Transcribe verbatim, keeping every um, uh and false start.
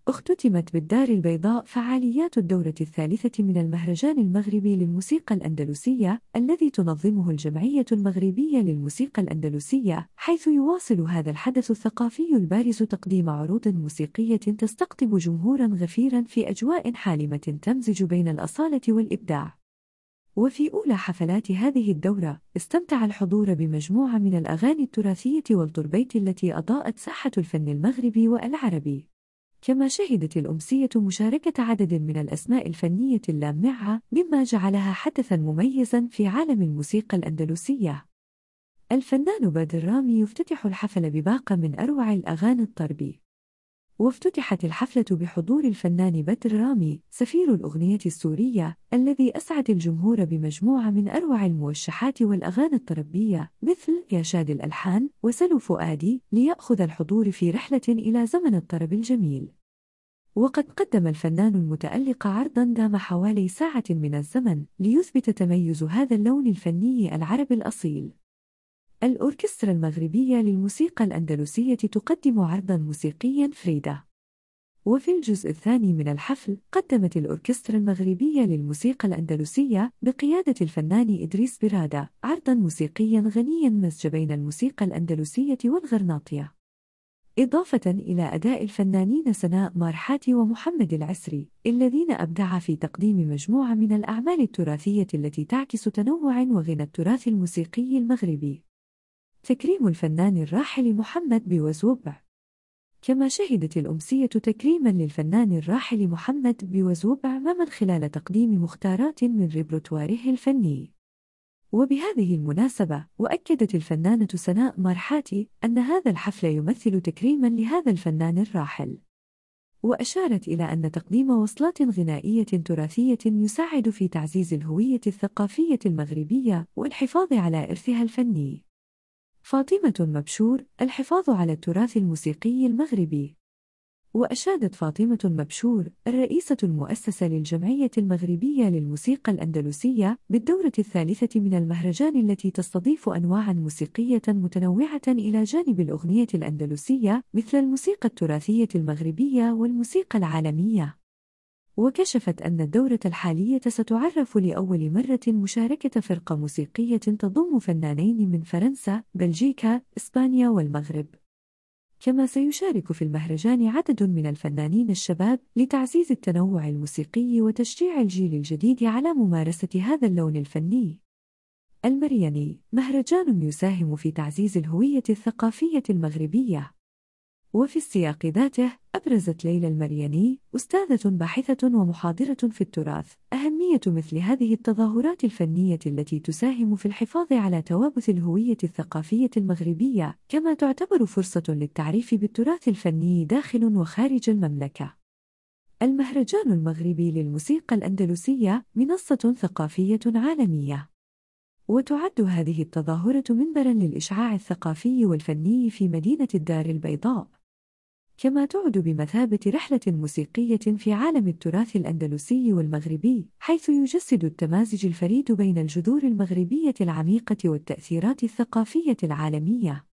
اختتمت بالدار البيضاء فعاليات الدورة الثالثة من المهرجان المغربي للموسيقى الأندلسية الذي تنظمه الجمعية المغربية للموسيقى الأندلسية، حيث يواصل هذا الحدث الثقافي البارز تقديم عروض موسيقية تستقطب جمهورا غفيرا في أجواء حالمة تمزج بين الأصالة والإبداع. وفي أولى حفلات هذه الدورة، استمتع الحضور بمجموعة من الأغاني التراثية والتربيت التي أضاءت ساحة الفن المغربي والعربي. كما شهدت الأمسية مشاركة عدد من الأسماء الفنية اللامعة، مما جعلها حدثاً مميزاً في عالم الموسيقى الأندلسية. الفنان بدر رامي يفتتح الحفل بباقة من أروع الأغاني الطربي. وافتتحت الحفلة بحضور الفنان بدر رامي، سفير الأغنية السورية، الذي أسعد الجمهور بمجموعة من أروع الموشحات والأغاني الطربية مثل يا شاد الألحان وسلو فؤادي، ليأخذ الحضور في رحلة إلى زمن الطرب الجميل. وقد قدم الفنان المتألق عرضاً دام حوالي ساعة من الزمن ليثبت تميز هذا اللون الفني العربي الأصيل. الأوركسترا المغربية للموسيقى الأندلسية تقدم عرضاً موسيقياً فريدة. وفي الجزء الثاني من الحفل، قدمت الأوركسترا المغربية للموسيقى الأندلسية بقيادة الفنان إدريس برادة عرضاً موسيقياً غنياً مزج بين الموسيقى الأندلسية والغرناطية، إضافة إلى أداء الفنانين سناء مارحاتي ومحمد العسري، الذين أبدعا في تقديم مجموعة من الأعمال التراثية التي تعكس تنوع وغنى التراث الموسيقي المغربي. تكريم الفنان الراحل محمد بوزوبع. كما شهدت الأمسية تكريماً للفنان الراحل محمد بوزوبع من خلال تقديم مختارات من ريبرتواره الفني. وبهذه المناسبة، وأكدت الفنانة سناء مارحاتي أن هذا الحفل يمثل تكريماً لهذا الفنان الراحل. وأشارت إلى أن تقديم وصلات غنائية تراثية يساعد في تعزيز الهوية الثقافية المغربية والحفاظ على إرثها الفني. فاطمة مبشور: الحفاظ على التراث الموسيقي المغربي. وأشادت فاطمة مبشور الرئيسة المؤسسة للجمعية المغربية للموسيقى الأندلسية بالدورة الثالثة من المهرجان التي تستضيف أنواعاً موسيقية متنوعة إلى جانب الأغنية الأندلسية مثل الموسيقى التراثية المغربية والموسيقى العالمية. وكشفت أن الدورة الحالية ستعرف لأول مرة مشاركة فرقة موسيقية تضم فنانين من فرنسا، بلجيكا، إسبانيا والمغرب. كما سيشارك في المهرجان عدد من الفنانين الشباب لتعزيز التنوع الموسيقي وتشجيع الجيل الجديد على ممارسة هذا اللون الفني. المرياني: مهرجان يساهم في تعزيز الهوية الثقافية المغربية. وفي السياق ذاته، أبرزت ليلى المرياني، أستاذة باحثة ومحاضرة في التراث، أهمية مثل هذه التظاهرات الفنية التي تساهم في الحفاظ على توابث الهوية الثقافية المغربية، كما تعتبر فرصة للتعريف بالتراث الفني داخل وخارج المملكة. المهرجان المغربي للموسيقى الأندلسية منصة ثقافية عالمية، وتعد هذه التظاهرة منبراً للإشعاع الثقافي والفني في مدينة الدار البيضاء. كما تعد بمثابة رحلة موسيقية في عالم التراث الأندلسي والمغربي، حيث يجسد التمازج الفريد بين الجذور المغربية العميقة والتأثيرات الثقافية العالمية.